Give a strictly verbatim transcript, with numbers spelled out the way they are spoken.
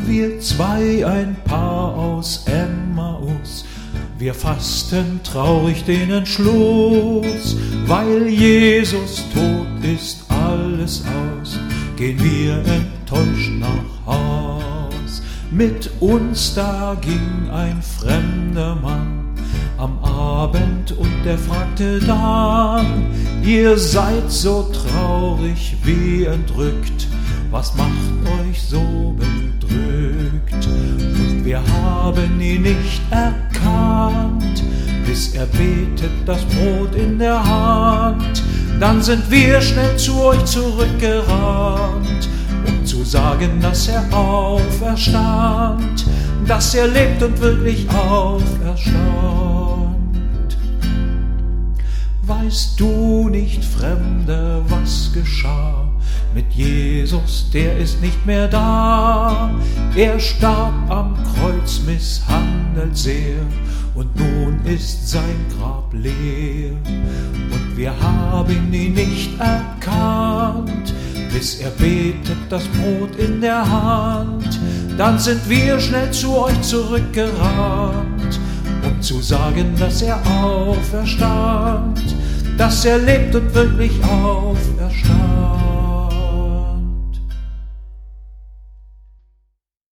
wir zwei, ein Paar aus Emmaus, wir fassten traurig den Entschluss, weil Jesus tot ist, alles aus, gehen wir enttäuscht nach Haus. Mit uns da ging ein fremder Mann am Abend und der fragte dann: Ihr seid so traurig wie entrückt, was macht euch so bedrückt? Und wir haben ihn nicht erkannt, bis er betet, das Brot in der Hand. Dann sind wir schnell zu euch zurückgerannt, um zu sagen, dass er auferstand, dass er lebt und wirklich auferstand. Weißt du nicht, Fremder, was geschah mit Jesus? Der ist nicht mehr da. Er starb am Kreuz, misshandelt sehr, und nun ist sein Grab leer. Und wir haben ihn nicht erkannt, bis er betet, das Brot in der Hand. Dann sind wir schnell zu euch zurückgerannt, um zu sagen, dass er auferstand, dass er lebt und wirklich auferstand.